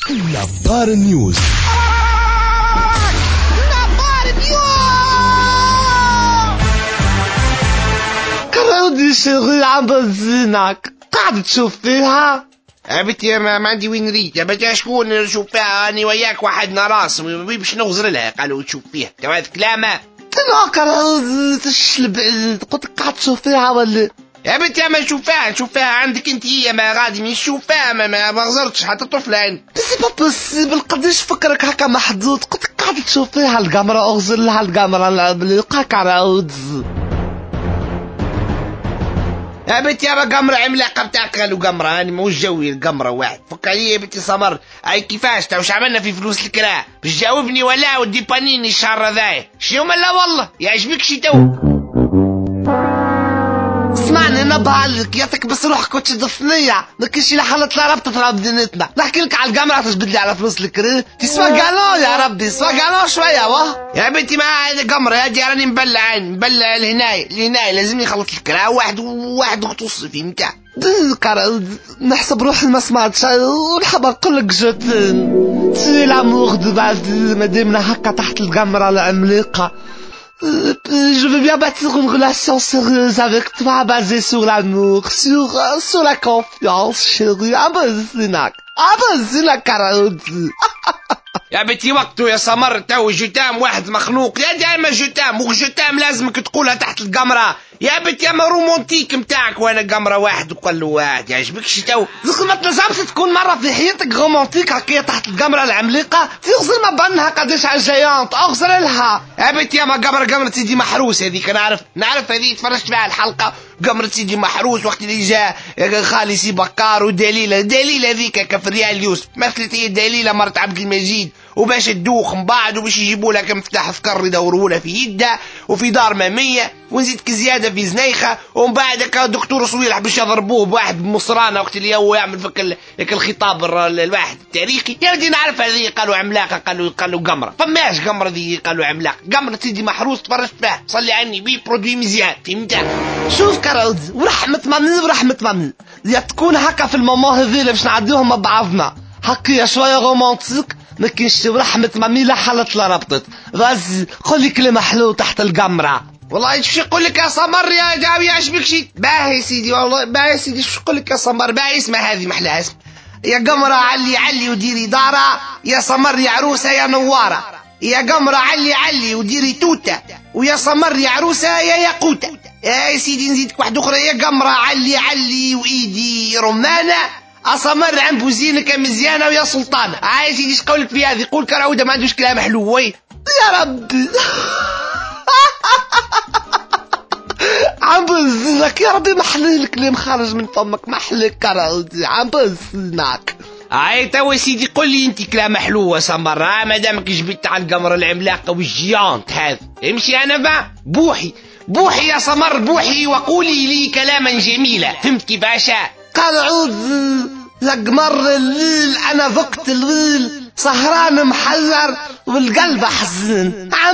نبار نيوز. كرودي شغل عم بزينك قاعد تشوف فيها. بنتي يا ما عندي وين نريد يا بنتي شكون نشوف فيها اني وياك وحدنا راس باش نغزر لها قالوا تشوف فيها تو هذا كلامه تناكر تشلب قلت قاعد تشوف فيها ولا يا بنتي ما نشوف فيها عندك انت هي ما غادي نشوف فيها ما غزرتش حتى طفله يعني بس با بوسيبل قداش فكرك هكا محدود قلت قاعد تشوف فيها القمرة اغزر لها القمرة لقاك عاود يا بنتي يا قمرة عملاقة بتاعك قالوا قمرة أنا موش جوي القمرة واحد فك علي يا بنتي سمر أي كيفاش تا وش عملنا في فلوس الكراء باش جاوبني ولا ودي بانيني الشهر ذاي شنو لا والله يعجبك شي تو اسمعني انا بعلك ياتك بس روحك وتشدفنية مكنش لحالة لا ربط في بدنتنا نحكي لك على القمرة تجبد لي على فلوس الكري تسوى قالوا يا ربي سوى قالوا شوية واه يا بنتي ما هذا قمرة هادي راني مبلع الهناي لازم يخلص الكراء واحد وقتص في متاع نحسب روحي ما سمعتش ونحب نقول لك جوتين سي لامور دو بعد مادامنا هكا تحت القمرة العملاقة. Je veux bien bâtir une relation sérieuse avec toi basée sur l'amour, sur la confiance, chérie. أبزنك كراودي. يا بنتي وقته يا سمر تو جتام واحد مخنوق يا دائما جتام وجتام لازمك تقولها تحت القمرة يا بنتي يا ما رومانتيك متاعك وانا قمرة واحد وقال له واحد يعجبكش تو زخ ما تنجمش تكون مرة في حياتك رومانتيك هكايا تحت القمرة العملاقة تغزر ما بنها قداش على جايانت اغزر لها يا بنتي يا ما قمرة سيدي محروس هذيك نعرف هذه تفرجت فيها الحلقة قمرة سيدي محروس وقت اللي جاء خالي سي بكار ودليلة ذيك كفريال يوسف مثلت هي دليلة مرت عبد المجيد وباش تدوخ من بعد وباش يجيبوا لها مفتاح فكر يدوروا لها في يده وفي دار مامية ونزيدك زيادة في زنيخة ومن بعد دكتور صويلح باش يضربوه بواحد بمصرانة وقت اللي هو يعمل فك الخطاب الواحد التاريخي يا ودي نعرف هذه قالوا عملاقة قالوا قمرة فماش قمرة ذي قالوا عملاقة قمرة سيدي محروس تفرجت فيها صلي عني بيه برودوي مزيان فهمت شوف كراودي ورحمة مامي يا تكون هكا في الماما هذي باش نعديوهم مع بعضنا هكا شوية رومانتيك ما كاينش ورحمة مامي لا حلت لا ربطت غازي قول لي كلمة حلو تحت القمرة والله ايش يقول لك يا سمر يا جاوي يعجبك شي باهي سيدي والله باهي سيدي ايش يقول لك يا سمر باهي اسمع هذه محلاها اسم يا قمرة علي وديري دارة يا سمر يا عروسة يا نوارة يا قمرة علي وديري توتة ويا سمر يا عروسة يا ياقوتة يا سيدي نزيدك واحد اخرى يا قمرة علي وايدي رمانة أسمر عن بوزينك مزيانة ويا سلطانة يا سيدي ايش قولك في هذه قول كراودة ما عندوش كلام حلو وي يا ربي عم بزنك يا ربي محلي الكلام خارج من فمك محلك كراودي عم بزنك تو سيدي قول لي انت كلام حلو يا سمر ما دامك جبت على القمر العملاقة والجيانت هذا امشي انا بقى بوحي يا سمر بوحي وقولي لي كلاما جميلا فهمت كيفاش قال عود لقمر الليل انا ذقت الليل سهران محذر والقلب حزين عم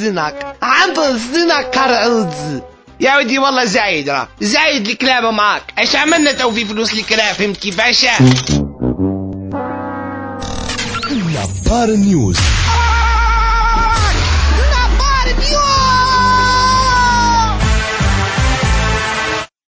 بزنك كرعود يا ودي والله زايد الكلام معاك ايش عملنا تو في فلوس الكلام فهمت كيفاش نبار نيوز.